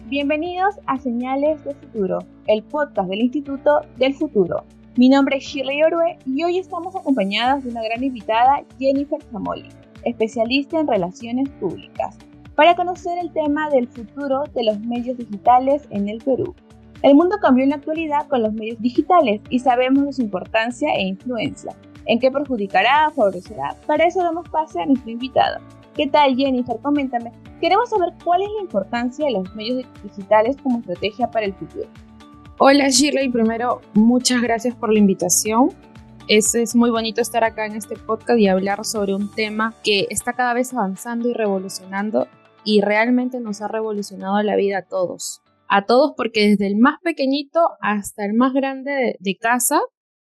Bienvenidos a Señales de Futuro, el podcast del Instituto del Futuro. Mi nombre es Shirley Orue y hoy estamos acompañadas de una gran invitada, Jennifer Zamoli, especialista en relaciones públicas, para conocer el tema del futuro de los medios digitales en el Perú. El mundo cambió en la actualidad con los medios digitales y sabemos de su importancia e influencia. ¿En qué perjudicará, favorecerá? Para eso damos pase a nuestro invitado. ¿Qué tal, Jennifer? Coméntame. Queremos saber cuál es la importancia de los medios digitales como estrategia para el futuro. Hola, Shirley. Primero, muchas gracias por la invitación. Es muy bonito estar acá en este podcast y hablar sobre un tema que está cada vez avanzando y revolucionando, y realmente nos ha revolucionado la vida a todos. A todos, porque desde el más pequeñito hasta el más grande de casa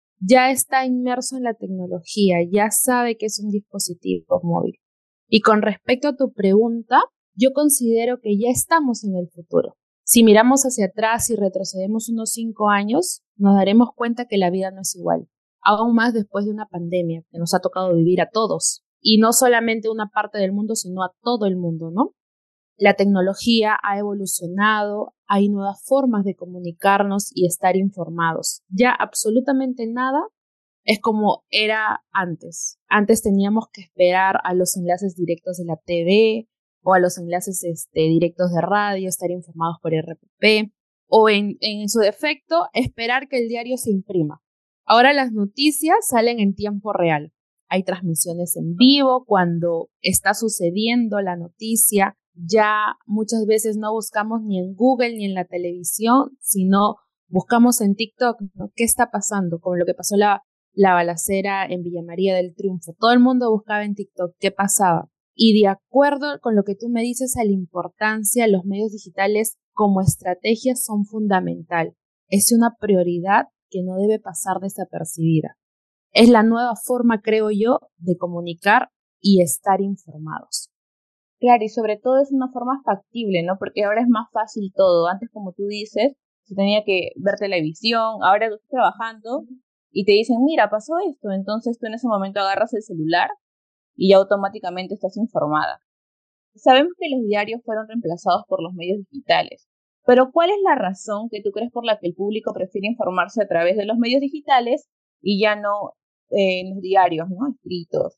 ya está inmerso en la tecnología, ya sabe que es un dispositivo móvil. Y con respecto a tu pregunta, yo considero que ya estamos en el futuro. Si miramos hacia atrás y retrocedemos unos 5 años, nos daremos cuenta que la vida no es igual. Aún más después de una pandemia que nos ha tocado vivir a todos. Y no solamente a una parte del mundo, sino a todo el mundo, ¿no? La tecnología ha evolucionado, hay nuevas formas de comunicarnos y estar informados. Ya absolutamente nada es como era antes. Antes teníamos que esperar a los enlaces directos de la TV o a los enlaces directos de radio, estar informados por RPP, o en su defecto, esperar que el diario se imprima. Ahora las noticias salen en tiempo real. Hay transmisiones en vivo cuando está sucediendo la noticia. Ya muchas veces no buscamos ni en Google ni en la televisión, sino buscamos en TikTok, ¿no? ¿Qué está pasando? Como lo que pasó la balacera en Villa María del Triunfo. Todo el mundo buscaba en TikTok qué pasaba. Y de acuerdo con lo que tú me dices a la importancia, los medios digitales como estrategia son fundamental. Es una prioridad que no debe pasar desapercibida. Es la nueva forma, creo yo, de comunicar y estar informados. Claro, y sobre todo es una forma factible, ¿no? Porque ahora es más fácil todo. Antes, como tú dices, se tenía que ver televisión, ahora tú estás trabajando y te dicen, mira, pasó esto. Entonces tú en ese momento agarras el celular y ya automáticamente estás informada. Sabemos que los diarios fueron reemplazados por los medios digitales, pero ¿cuál es la razón que tú crees por la que el público prefiere informarse a través de los medios digitales y ya no en los diarios, ¿no? Escritos?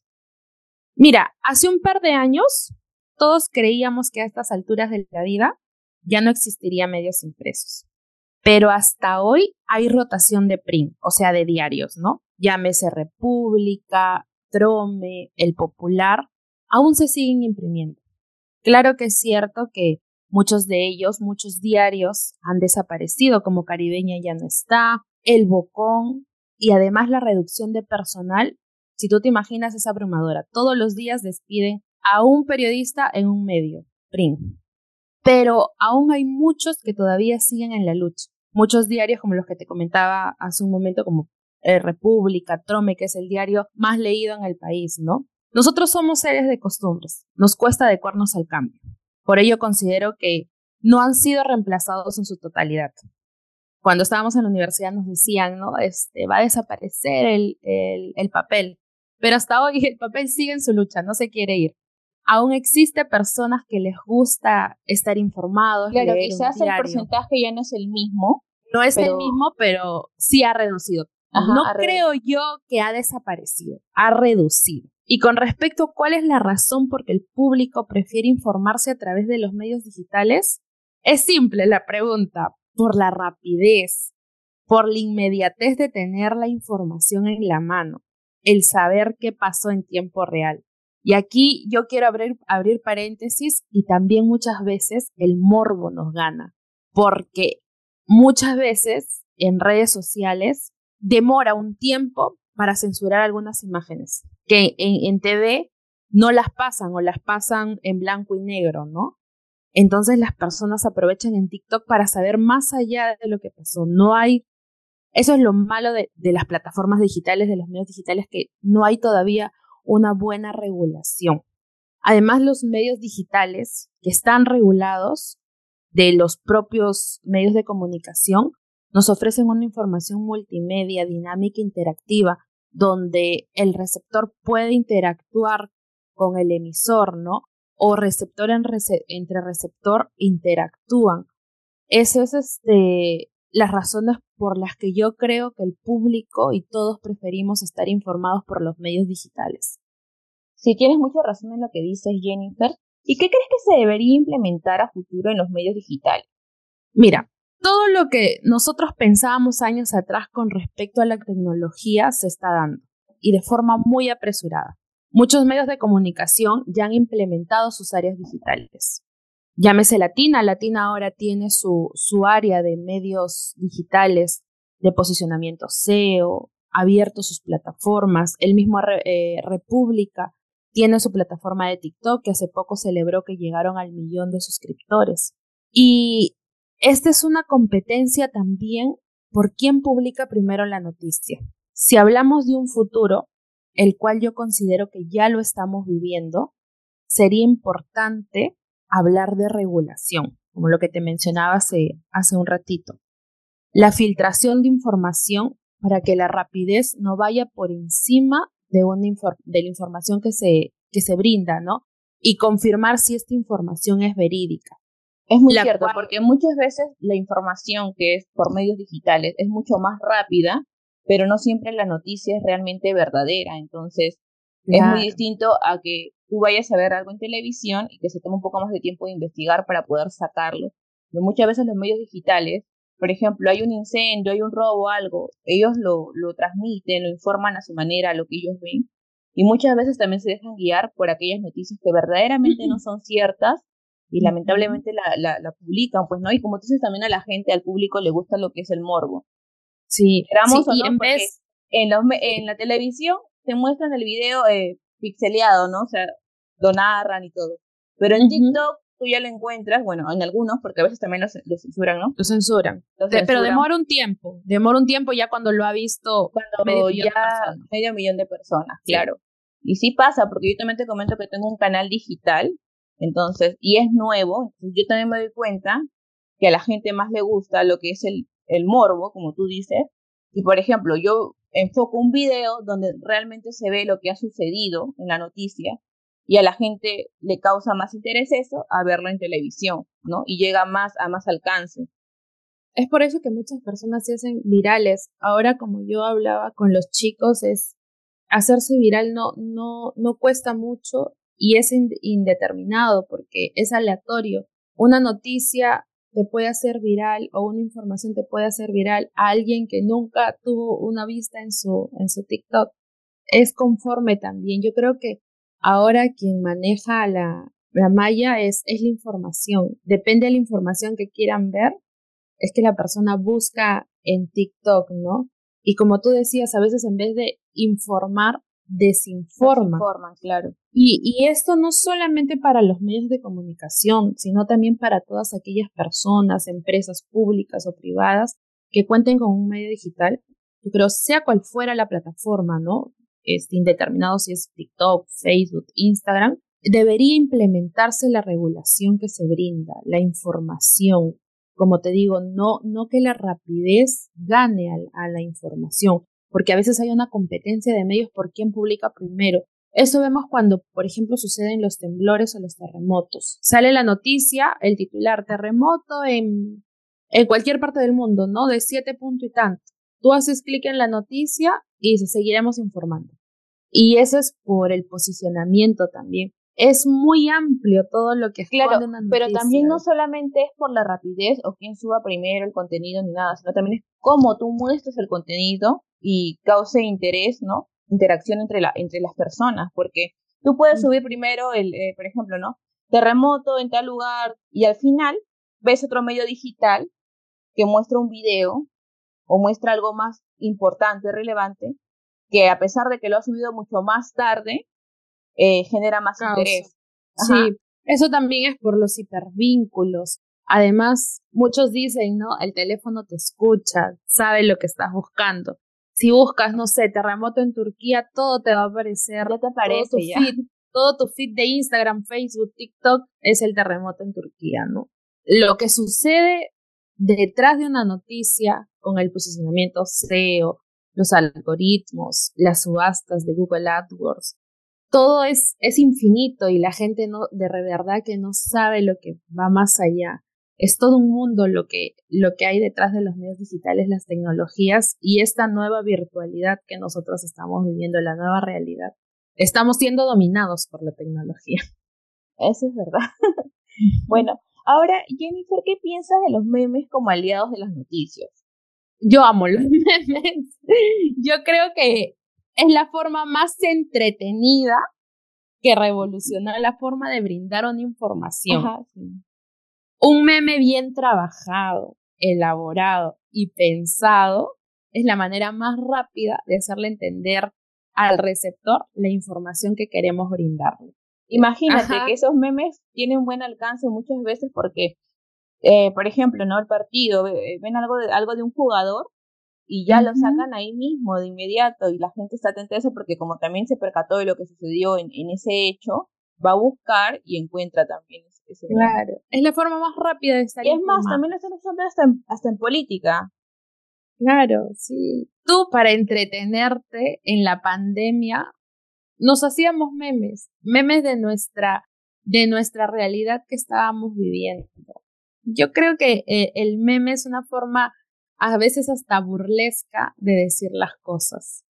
Mira, hace un par de años todos creíamos que a estas alturas de la vida ya no existiría medios impresos. Pero hasta hoy hay rotación de print, o sea, de diarios, ¿no? Llámese República, Trome, El Popular, aún se siguen imprimiendo. Claro que es cierto que muchos de ellos, muchos diarios han desaparecido, como Caribeña ya no está, El Bocón, y además la reducción de personal, si tú te imaginas, es abrumadora. Todos los días despiden a un periodista en un medio, print. Pero aún hay muchos que todavía siguen en la lucha. Muchos diarios, como los que te comentaba hace un momento, como República, Trome, que es el diario más leído en el país, ¿no? Nosotros somos seres de costumbres, nos cuesta adecuarnos al cambio. Por ello considero que no han sido reemplazados en su totalidad. Cuando estábamos en la universidad nos decían, ¿no? Va a desaparecer el papel, pero hasta hoy el papel sigue en su lucha, no se quiere ir. Aún existe personas que les gusta estar informados, claro, leer quizás un diario. El porcentaje ya no es el mismo. No es el mismo, pero sí ha reducido. Ajá, no creo yo que ha desaparecido, ha reducido. Y con respecto a cuál es la razón por que el público prefiere informarse a través de los medios digitales, es simple la pregunta: por la rapidez, por la inmediatez de tener la información en la mano, el saber qué pasó en tiempo real. Y aquí yo quiero abrir paréntesis, y también muchas veces el morbo nos gana, porque muchas veces en redes sociales demora un tiempo para censurar algunas imágenes que en TV no las pasan o las pasan en blanco y negro, ¿no? Entonces las personas aprovechan en TikTok para saber más allá de lo que pasó. Eso es lo malo de las plataformas digitales, de los medios digitales, que no hay todavía una buena regulación. Además, los medios digitales que están regulados de los propios medios de comunicación nos ofrecen una información multimedia, dinámica, interactiva, donde el receptor puede interactuar con el emisor, ¿no? O receptor entre receptor interactúan, Eso es las razones por las que yo creo que el público y todos preferimos estar informados por los medios digitales. Sí, tienes mucha razón en lo que dices, Jennifer. ¿Y qué crees que se debería implementar a futuro en los medios digitales? Mira, todo lo que nosotros pensábamos años atrás con respecto a la tecnología se está dando y de forma muy apresurada. Muchos medios de comunicación ya han implementado sus áreas digitales. Llámese Latina. Latina ahora tiene su área de medios digitales, de posicionamiento SEO, abierto sus plataformas. El mismo República tiene su plataforma de TikTok, que hace poco celebró que llegaron al 1.000.000 de suscriptores. Y esta es una competencia también por quién publica primero la noticia. Si hablamos de un futuro, el cual yo considero que ya lo estamos viviendo, sería importante hablar de regulación, como lo que te mencionaba hace un ratito. La filtración de información para que la rapidez no vaya por encima de la información que se brinda, ¿no? Y confirmar si esta información es verídica. Es muy cierto, porque muchas veces la información que es por medios digitales es mucho más rápida, pero no siempre la noticia es realmente verdadera. Entonces, es muy distinto a que tú vayas a ver algo en televisión y que se tome un poco más de tiempo de investigar para poder sacarlo. Pero muchas veces los medios digitales, por ejemplo, hay un incendio, hay un robo, algo, ellos lo transmiten, lo informan a su manera, lo que ellos ven. Y muchas veces también se dejan guiar por aquellas noticias que verdaderamente no son ciertas y lamentablemente la publican, pues, ¿no? Y como tú dices, también a la gente, al público le gusta lo que es el morbo. Sí, Queramos o no, porque en la televisión te muestran el video pixeleado, ¿no? O sea, lo narran y todo. Pero en TikTok tú ya lo encuentras, bueno, en algunos, porque a veces también lo censuran, ¿no? Lo censuran. Pero demora un tiempo ya cuando lo ha visto medio millón de personas, sí. Claro. Y sí pasa, porque yo también te comento que tengo un canal digital, entonces, y es nuevo, entonces yo también me doy cuenta que a la gente más le gusta lo que es el morbo, como tú dices, y por ejemplo, yo enfoco un video donde realmente se ve lo que ha sucedido en la noticia y a la gente le causa más interés eso a verlo en televisión, ¿no? Y llega a más alcance. Es por eso que muchas personas se hacen virales. Ahora, como yo hablaba con los chicos, es hacerse viral no cuesta mucho y es indeterminado porque es aleatorio. Una noticia te puede hacer viral o una información te puede hacer viral a alguien que nunca tuvo una vista en su TikTok. Es conforme también. Yo creo que ahora quien maneja la malla es la información. Depende de la información que quieran ver, es que la persona busca en TikTok, ¿no? Y como tú decías, a veces en vez de informar, desinforman, claro. Y esto no solamente para los medios de comunicación, sino también para todas aquellas personas, empresas públicas o privadas que cuenten con un medio digital. Yo creo, sea cual fuera la plataforma, ¿no? Indeterminado si es TikTok, Facebook, Instagram, debería implementarse la regulación que se brinda, la información. Como te digo, no que la rapidez gane a la información, porque a veces hay una competencia de medios por quién publica primero. Eso vemos cuando, por ejemplo, suceden los temblores o los terremotos. Sale la noticia, el titular, terremoto en cualquier parte del mundo, ¿no? De 7 puntos y tanto. Tú haces clic en la noticia y seguiremos informando. Y eso es por el posicionamiento también. Es muy amplio todo lo que esconde una noticia. Pero también no solamente es por la rapidez o quién suba primero el contenido ni nada, sino también es cómo tú muestras el contenido y cause interés, ¿no? Interacción entre las personas, porque tú puedes subir primero por ejemplo, ¿no? Terremoto en tal lugar y al final ves otro medio digital que muestra un video o muestra algo más importante, relevante, que a pesar de que lo ha subido mucho más tarde, genera más interés. Ajá. Sí, eso también es por los hipervínculos. Además, muchos dicen, ¿no? El teléfono te escucha, sabe lo que estás buscando. Si buscas, no sé, terremoto en Turquía, todo te va a aparecer. Ya te aparece todo tu feed de Instagram, Facebook, TikTok es el terremoto en Turquía, ¿no? Lo que sucede detrás de una noticia con el posicionamiento SEO, los algoritmos, las subastas de Google AdWords, todo es infinito y la gente de verdad que no sabe lo que va más allá. Es todo un mundo lo que hay detrás de los medios digitales, las tecnologías y esta nueva virtualidad que nosotros estamos viviendo, la nueva realidad. Estamos siendo dominados por la tecnología. Eso es verdad. Bueno, ahora, Jennifer, ¿qué piensas de los memes como aliados de las noticias? Yo amo los memes. Yo creo que es la forma más entretenida que revolucionó la forma de brindar una información. Ajá, sí. Un meme bien trabajado, elaborado y pensado es la manera más rápida de hacerle entender al receptor la información que queremos brindarle. Imagínate Ajá. que esos memes tienen buen alcance muchas veces porque, por ejemplo, ¿no? El partido, ven algo de un jugador y ya lo sacan ahí mismo de inmediato y la gente está atenta a eso porque como también se percató de lo que sucedió en ese hecho, va a buscar y encuentra también ese meme. Claro, es la forma más rápida de estar Y es más, informado. también lo están usando hasta en política. Claro, sí. Tú para entretenerte en la pandemia nos hacíamos memes de nuestra realidad que estábamos viviendo. Yo creo que el meme es una forma a veces hasta burlesca de decir las cosas.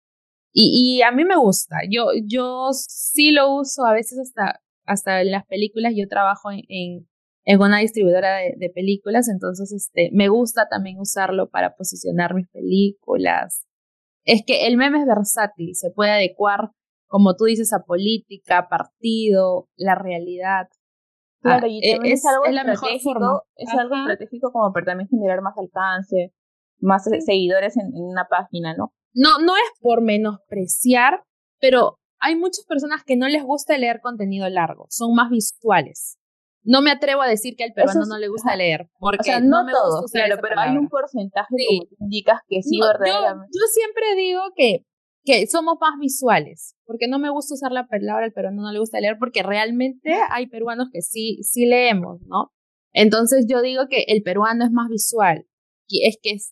Y a mí me gusta. Yo sí lo uso a veces hasta en las películas. Yo trabajo en una distribuidora de películas, entonces me gusta también usarlo para posicionar mis películas. Es que el meme es versátil, se puede adecuar, como tú dices, a política, partido, la realidad. Claro, y también es algo la mejor forma. es algo estratégico como para también generar más alcance, más seguidores en una página, ¿no? No es por menospreciar, pero hay muchas personas que no les gusta leer contenido largo, son más visuales. No me atrevo a decir que al peruano no le gusta leer, porque o sea, no me todos, gusta usar claro, esa pero palabra. hay un porcentaje, Sí. como tú indicas, que sí verdaderamente. Yo siempre digo que somos más visuales, porque no me gusta usar la palabra al peruano no le gusta leer, porque realmente hay peruanos que sí leemos, ¿no? Entonces yo digo que el peruano es más visual, que es que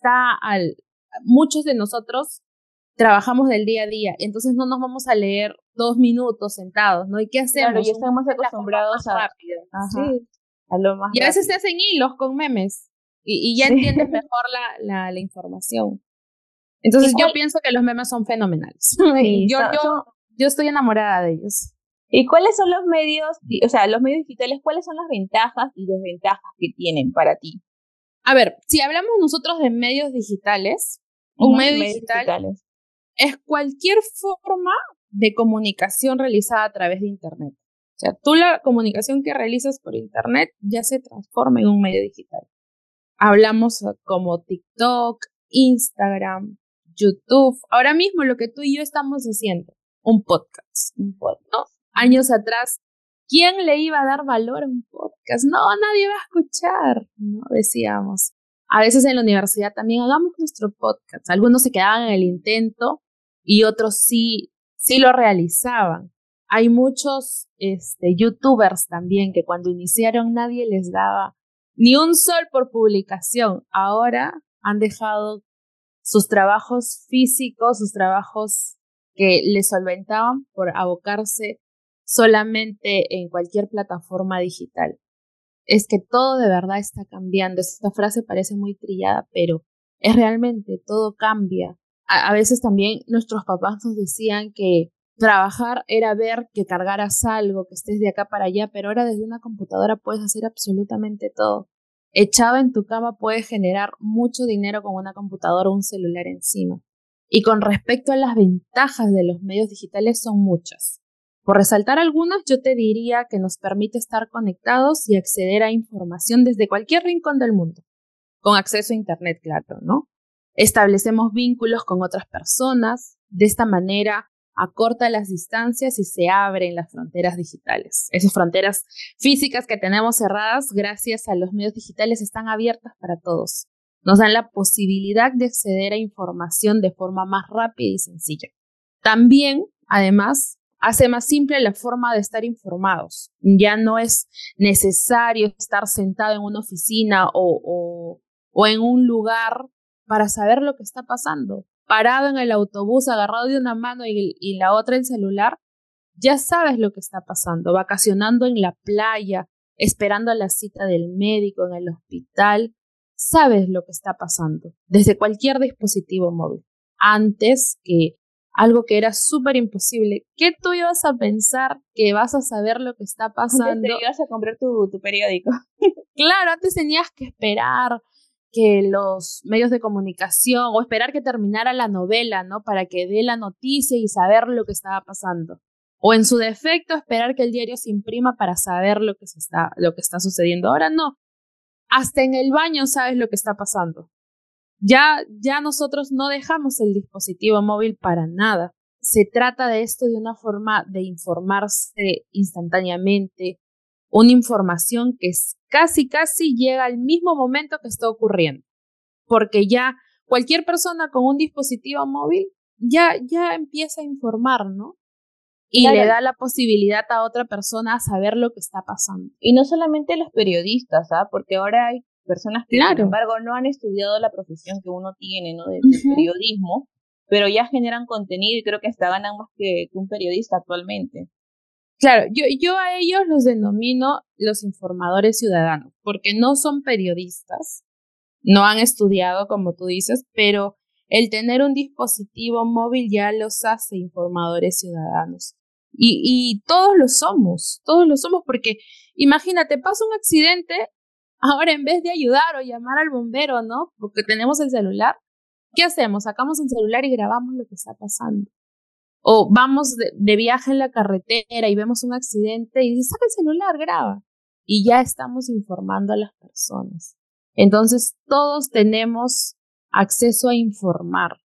muchos de nosotros trabajamos del día a día, entonces no nos vamos a leer 2 minutos sentados, ¿no? ¿Y qué hacemos? Claro, y estamos acostumbrados a Sí. a lo más Y a veces rápido. se hacen hilos con memes y ya entiendes mejor la información. Entonces yo pienso que los memes son fenomenales. Sí, yo estoy enamorada de ellos. ¿Y cuáles son los medios, o sea, los medios digitales, cuáles son las ventajas y desventajas que tienen para ti? A ver, si hablamos nosotros de medios digitales, un medio digital es cualquier forma de comunicación realizada a través de Internet. O sea, tú la comunicación que realizas por Internet ya se transforma en un medio digital. Hablamos como TikTok, Instagram, YouTube. Ahora mismo lo que tú y yo estamos haciendo, un podcast, ¿no? Años atrás, ¿quién le iba a dar valor a un podcast? No, nadie va a escuchar, ¿no? Decíamos. A veces en la universidad también hagamos nuestro podcast. Algunos se quedaban en el intento y otros sí lo realizaban. Hay muchos youtubers también que cuando iniciaron nadie les daba ni un sol por publicación. Ahora han dejado sus trabajos físicos, sus trabajos que les solventaban por abocarse solamente en cualquier plataforma digital. Es que todo de verdad está cambiando. Esta frase parece muy trillada, pero es realmente, todo cambia. A veces también nuestros papás nos decían que trabajar era ver que cargaras algo, que estés de acá para allá, pero ahora desde una computadora puedes hacer absolutamente todo. Echado en tu cama puedes generar mucho dinero con una computadora o un celular encima. Y con respecto a las ventajas de los medios digitales son muchas. Por resaltar algunas, yo te diría que nos permite estar conectados y acceder a información desde cualquier rincón del mundo, con acceso a Internet, claro, ¿no? Establecemos vínculos con otras personas, de esta manera acorta las distancias y se abren las fronteras digitales. Esas fronteras físicas que tenemos cerradas, gracias a los medios digitales, están abiertas para todos. Nos dan la posibilidad de acceder a información de forma más rápida y sencilla. También, además, hace más simple la forma de estar informados. Ya no es necesario estar sentado en una oficina o en un lugar para saber lo que está pasando. Parado en el autobús, agarrado de una mano y la otra en celular, ya sabes lo que está pasando. Vacacionando en la playa esperando la cita del médico en el hospital, sabes lo que está pasando desde cualquier dispositivo móvil. Antes que algo que era súper imposible, ¿qué tú ibas a pensar que vas a saber lo que está pasando? Antes te ibas a comprar tu periódico. Claro, antes tenías que esperar que los medios de comunicación o esperar que terminara la novela, ¿no? Para que dé la noticia y saber lo que estaba pasando. O en su defecto, esperar que el diario se imprima para saber lo que está sucediendo. Ahora no. Hasta en el baño sabes lo que está pasando. Ya nosotros no dejamos el dispositivo móvil para nada. Se trata de esto de una forma de informarse instantáneamente, una información que casi llega al mismo momento que está ocurriendo. Porque ya cualquier persona con un dispositivo móvil ya empieza a informar, ¿no? Y claro, le da la posibilidad a otra persona a saber lo que está pasando. Y no solamente los periodistas, porque ahora hay personas que, claro, sin embargo, no han estudiado la profesión que uno tiene, ¿no? Del periodismo, pero ya generan contenido y creo que hasta ganan más que un periodista actualmente. Claro, yo a ellos los denomino los informadores ciudadanos, porque no son periodistas, no han estudiado, como tú dices, pero el tener un dispositivo móvil ya los hace informadores ciudadanos. Y todos lo somos, porque imagínate, pasa un accidente, ahora en vez de ayudar o llamar al bombero, ¿no? Porque tenemos el celular, ¿qué hacemos? Sacamos el celular y grabamos lo que está pasando. O vamos de viaje en la carretera y vemos un accidente y dices, saca el celular, graba. Y ya estamos informando a las personas. Entonces, todos tenemos acceso a informar.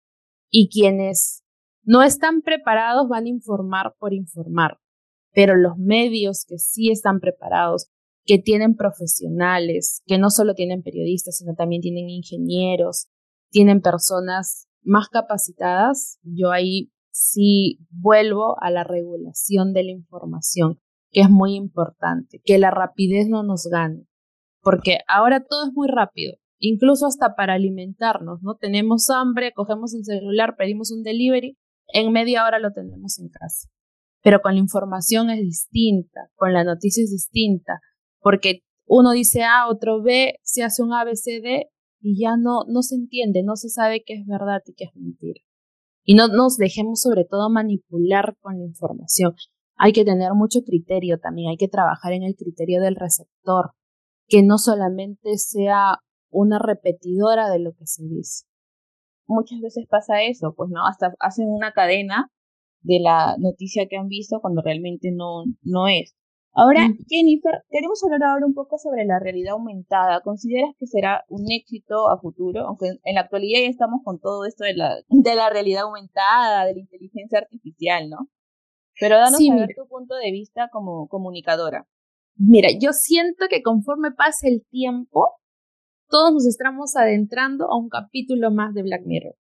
Y quienes no están preparados van a informar por informar. Pero los medios que sí están preparados, que tienen profesionales, que no solo tienen periodistas, sino también tienen ingenieros, tienen personas más capacitadas, yo ahí sí vuelvo a la regulación de la información, que es muy importante, que la rapidez no nos gane, porque ahora todo es muy rápido, incluso hasta para alimentarnos, ¿no? Tenemos hambre, cogemos el celular, pedimos un delivery, en media hora lo tenemos en casa. Pero con la información es distinta, con la noticia es distinta, porque uno dice A, otro B, se hace un ABCD y ya no se entiende, no se sabe qué es verdad y qué es mentira. Y no nos dejemos sobre todo manipular con la información. Hay que tener mucho criterio también, hay que trabajar en el criterio del receptor, que no solamente sea una repetidora de lo que se dice. Muchas veces pasa eso, pues no, hasta hacen una cadena de la noticia que han visto cuando realmente no es. Ahora, Jennifer, queremos hablar ahora un poco sobre la realidad aumentada. ¿Consideras que será un éxito a futuro? Aunque en la actualidad ya estamos con todo esto de la realidad aumentada, de la inteligencia artificial, ¿no? Pero danos a ver tu punto de vista como comunicadora. Mira, yo siento que conforme pase el tiempo, todos nos estamos adentrando a un capítulo más de Black Mirror.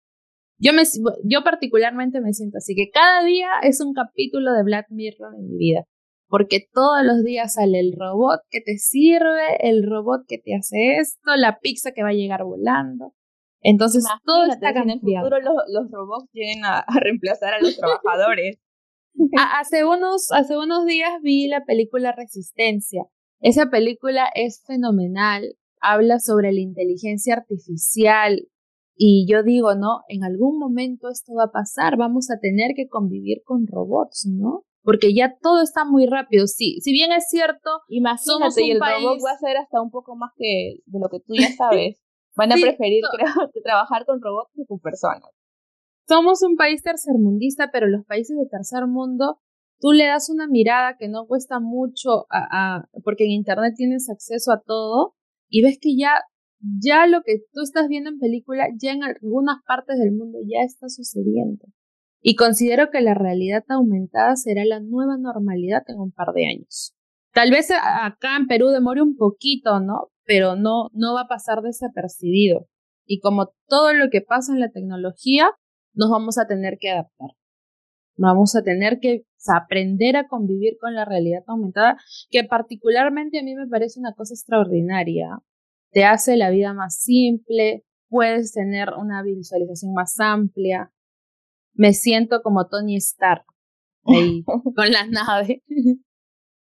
Yo particularmente me siento así, que cada día es un capítulo de Black Mirror en mi vida, porque todos los días sale el robot que te sirve, el robot que te hace esto, la pizza que va a llegar volando. Entonces, todo está cambiando. En el futuro los robots lleguen a reemplazar a los trabajadores. Hace unos días vi la película Resistencia. Esa película es fenomenal, habla sobre la inteligencia artificial. Y yo digo, ¿no? En algún momento esto va a pasar, vamos a tener que convivir con robots, ¿no? Porque ya todo está muy rápido. Sí, si bien es cierto, imagínate, y el robot va a ser hasta un poco más que de lo que tú ya sabes. Van a preferir, creo, trabajar con robots que con personas. Somos un país tercermundista, pero los países de tercer mundo, tú le das una mirada que no cuesta mucho, porque en internet tienes acceso a todo, y ves que ya lo que tú estás viendo en película, ya en algunas partes del mundo ya está sucediendo. Y considero que la realidad aumentada será la nueva normalidad en un par de años. Tal vez acá en Perú demore un poquito, ¿no? Pero no va a pasar desapercibido. Y como todo lo que pasa en la tecnología, nos vamos a tener que adaptar. Vamos a tener que aprender a convivir con la realidad aumentada, que particularmente a mí me parece una cosa extraordinaria. Te hace la vida más simple, puedes tener una visualización más amplia. Me siento como Tony Stark ahí con la nave.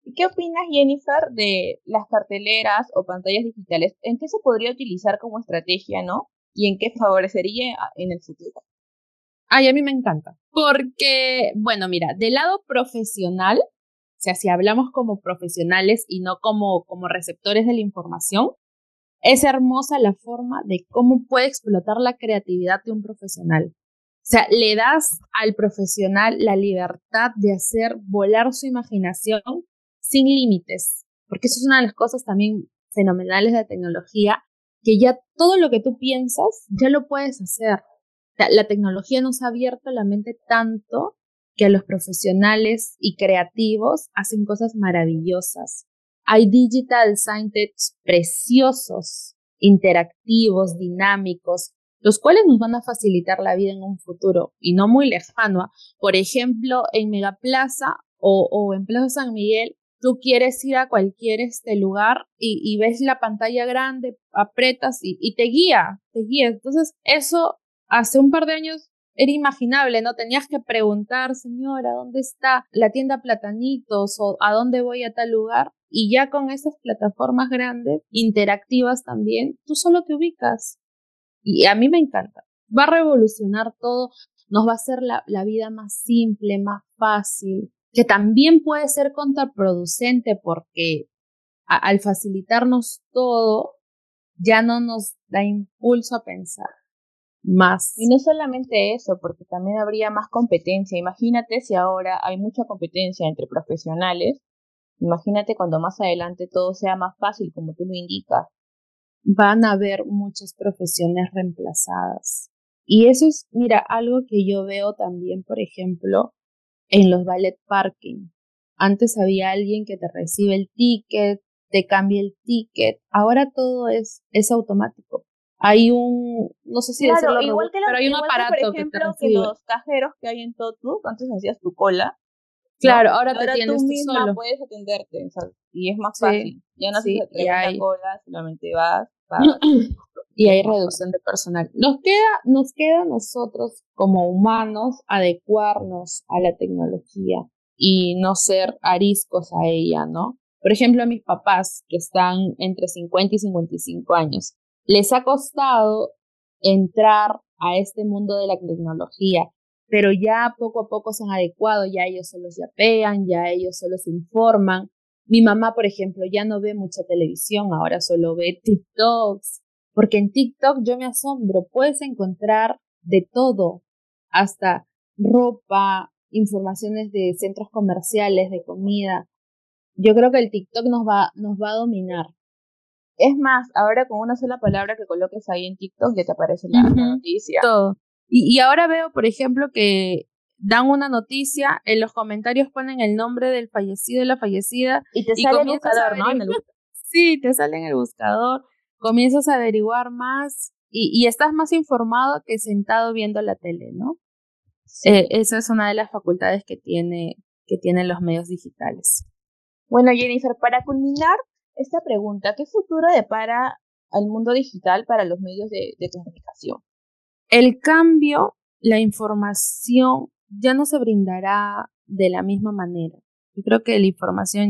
¿Y qué opinas, Jennifer, de las carteleras o pantallas digitales? ¿En qué se podría utilizar como estrategia, no? ¿Y en qué favorecería en el futuro? Ay, a mí me encanta. Porque, bueno, mira, del lado profesional, o sea, si hablamos como profesionales y no como receptores de la información, es hermosa la forma de cómo puede explotar la creatividad de un profesional. O sea, le das al profesional la libertad de hacer volar su imaginación sin límites, porque eso es una de las cosas también fenomenales de la tecnología, que ya todo lo que tú piensas ya lo puedes hacer. La tecnología nos ha abierto la mente tanto que a los profesionales y creativos hacen cosas maravillosas. Hay digital signage preciosos, interactivos, dinámicos, los cuales nos van a facilitar la vida en un futuro y no muy lejano. Por ejemplo, en Megaplaza o en Plaza San Miguel, tú quieres ir a cualquier lugar y ves la pantalla grande, apretas y te guía, te guía. Entonces, eso hace un par de años era imaginable, ¿no? Tenías que preguntar, señora, ¿dónde está la tienda Platanitos o a dónde voy a tal lugar? Y ya con esas plataformas grandes, interactivas también, tú solo te ubicas. Y a mí me encanta. Va a revolucionar todo, nos va a hacer la vida más simple, más fácil, que también puede ser contraproducente porque al facilitarnos todo, ya no nos da impulso a pensar más. Y no solamente eso, porque también habría más competencia. Imagínate si ahora hay mucha competencia entre profesionales. Imagínate cuando más adelante todo sea más fácil, como tú lo indicas. Van a haber muchas profesiones reemplazadas. Y eso es, mira, algo que yo veo también, por ejemplo, en los ballet parking. Antes había alguien que te recibe el ticket, te cambia el ticket. Ahora todo es automático. Hay no sé si Claro, decirlo igual robot, que, pero hay un igual que, por aparato que te ejemplo, que recibe. los cajeros que hay en Totu, antes hacías tu cola, Claro, ¿no? ahora Y te ahora tú tienes tú misma solo. puedes atenderte, ¿sabes? Y es más Sí, fácil. Ya no haces sí, la tremenda cola, solamente vas, pagas. y Y es hay más reducción de personal. Nos queda a nosotros como humanos adecuarnos a la tecnología y no ser ariscos a ella, ¿no? Por ejemplo, a mis papás, que están entre 50 y 55 años, les ha costado entrar a este mundo de la tecnología, pero ya poco a poco se han adecuado, ya ellos solos yapean, ya ellos solos se informan. Mi mamá, por ejemplo, ya no ve mucha televisión, ahora solo ve TikToks, porque en TikTok yo me asombro, puedes encontrar de todo, hasta ropa, informaciones de centros comerciales, de comida. Yo creo que el TikTok nos va a dominar. Es más, ahora con una sola palabra que coloques ahí en TikTok ya te aparece la noticia. Todo. Y ahora veo, por ejemplo, que dan una noticia, en los comentarios ponen el nombre del fallecido y la fallecida Y te y sale el comienzas a buscador, ¿no? averiguar. Sí, te sale en el buscador, comienzas a averiguar más y estás más informado que sentado viendo la tele, ¿no? Sí. Esa es una de las facultades que tienen los medios digitales. Bueno, Jennifer, para culminar esta pregunta, ¿qué futuro depara al mundo digital para los medios de comunicación? El cambio, la información ya no se brindará de la misma manera. Yo creo que la información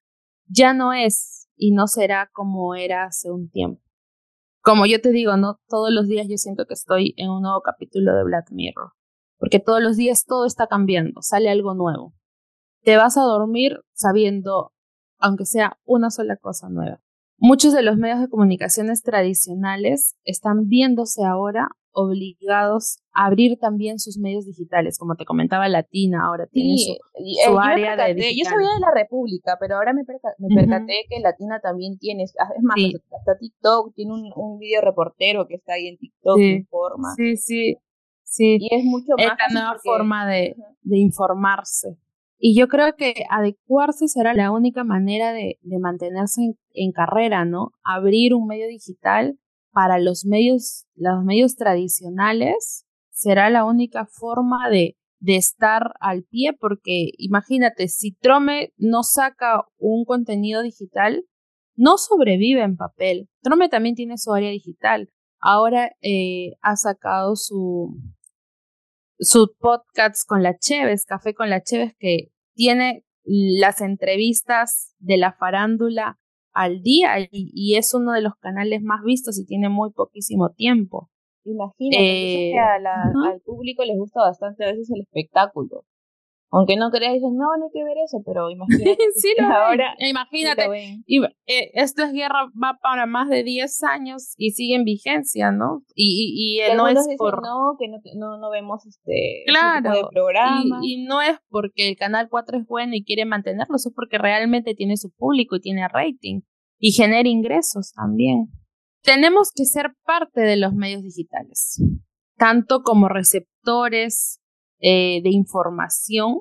ya no es y no será como era hace un tiempo. Como yo te digo, no todos los días yo siento que estoy en un nuevo capítulo de Black Mirror, porque todos los días todo está cambiando, sale algo nuevo. Te vas a dormir sabiendo, aunque sea una sola cosa nueva. Muchos de los medios de comunicaciones tradicionales están viéndose ahora obligados a abrir también sus medios digitales. Como te comentaba, Latina ahora tiene Sí, su yo me área de percaté, yo digital. sabía de la República, pero ahora me percaté que Latina también tiene, es más, Sí, hasta TikTok tiene un video reportero que está ahí en TikTok que sí, informa, sí, sí, sí. y es mucho Es más la fácil nueva porque forma de informarse. Y yo creo que adecuarse será la única manera de mantenerse en carrera, ¿no? Abrir un medio digital para los medios tradicionales será la única forma de estar al pie, porque imagínate, si Trome no saca un contenido digital, no sobrevive en papel. Trome también tiene su área digital. Ahora ha sacado su podcast con la Cheves, Café con la Cheves, que tiene las entrevistas de la farándula al día y es uno de los canales más vistos y tiene muy poquísimo tiempo. Imagínate, que al público les gusta bastante a veces el espectáculo. Aunque no creas, dicen, no hay que ver eso, pero imagínate. Sí, ahora, imagínate, sí esto es guerra, va para más de 10 años y sigue en vigencia, ¿no? Y no es dicen, no, que no vemos claro, ese tipo de programa. Y no es porque el Canal 4 es bueno y quiere mantenerlo, es porque realmente tiene su público y tiene rating y genera ingresos también. Tenemos que ser parte de los medios digitales, tanto como receptores de información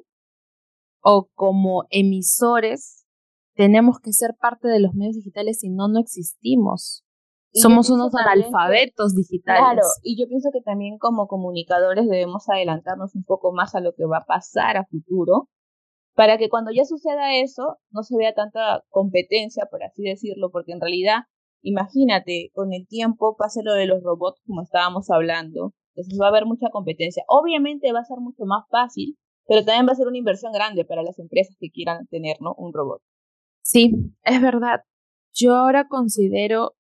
o como emisores. Tenemos que ser parte de los medios digitales, si no existimos. Somos unos analfabetos digitales. Claro, y yo pienso que también como comunicadores debemos adelantarnos un poco más a lo que va a pasar a futuro, para que cuando ya suceda eso no se vea tanta competencia, por así decirlo, porque en realidad, imagínate, con el tiempo pase lo de los robots como estábamos hablando, entonces va a haber mucha competencia. Obviamente va a ser mucho más fácil, pero también va a ser una inversión grande para las empresas que quieran tener, ¿no?, un robot. Sí, es verdad. Yo ahora considero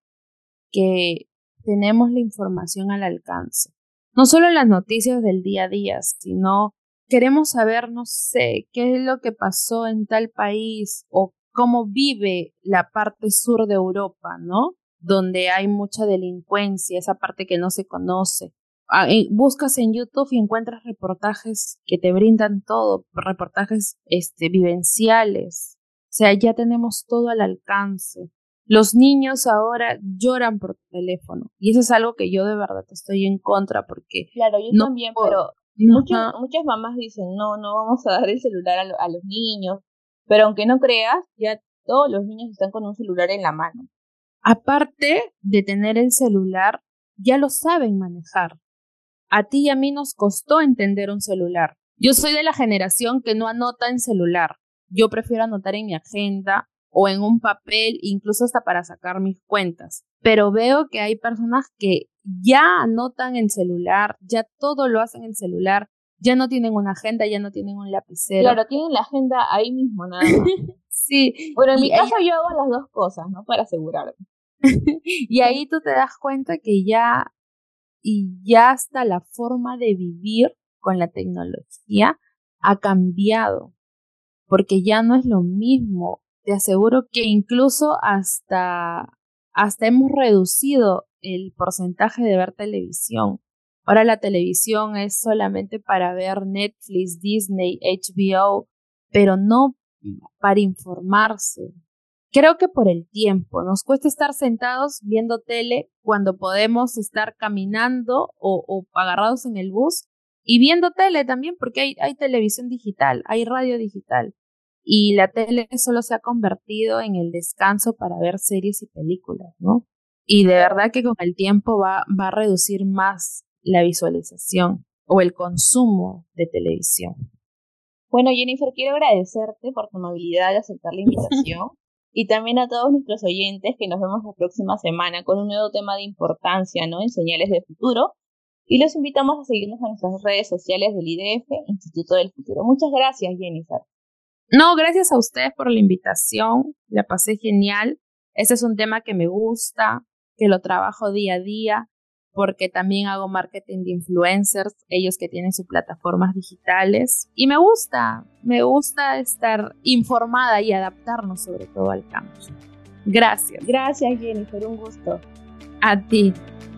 que tenemos la información al alcance. No solo las noticias del día a día, sino queremos saber, no sé, qué es lo que pasó en tal país o cómo vive la parte sur de Europa, ¿no? Donde hay mucha delincuencia, esa parte que no se conoce. Buscas en YouTube y encuentras reportajes que te brindan todo, reportajes vivenciales. O sea, ya tenemos todo al alcance. Los niños ahora lloran por teléfono y eso es algo que yo de verdad estoy en contra porque... Claro, yo también, pero muchas mamás dicen, no vamos a dar el celular a los niños, pero aunque no creas, ya todos los niños están con un celular en la mano. Aparte de tener el celular, ya lo saben manejar. A ti y a mí nos costó entender un celular. Yo soy de la generación que no anota en celular. Yo prefiero anotar en mi agenda o en un papel, incluso hasta para sacar mis cuentas. Pero veo que hay personas que ya anotan en celular, ya todo lo hacen en celular, ya no tienen una agenda, ya no tienen un lapicero. Claro, tienen la agenda ahí mismo, nada más. Sí. Bueno, en mi caso yo hago las dos cosas, ¿no? Para asegurarme. Y ahí tú te das cuenta que ya hasta la forma de vivir con la tecnología ha cambiado, porque ya no es lo mismo. Te aseguro que incluso hasta hemos reducido el porcentaje de ver televisión. Ahora la televisión es solamente para ver Netflix, Disney, HBO, pero no para informarse. Creo que por el tiempo. Nos cuesta estar sentados viendo tele cuando podemos estar caminando o agarrados en el bus y viendo tele también, porque hay televisión digital, hay radio digital. Y la tele solo se ha convertido en el descanso para ver series y películas, ¿no? Y de verdad que con el tiempo va a reducir más la visualización o el consumo de televisión. Bueno, Jennifer, quiero agradecerte por tu amabilidad de aceptar la invitación y también a todos nuestros oyentes que nos vemos la próxima semana con un nuevo tema de importancia, ¿no?, en Señales de Futuro. Y los invitamos a seguirnos en nuestras redes sociales del IDF, Instituto del Futuro. Muchas gracias, Jennifer. No, gracias a ustedes por la invitación, la pasé genial. Este es un tema que me gusta, que lo trabajo día a día, porque también hago marketing de influencers, ellos que tienen sus plataformas digitales. Y me gusta estar informada y adaptarnos sobre todo al cambio. Gracias. Gracias, Jennifer, un gusto. A ti.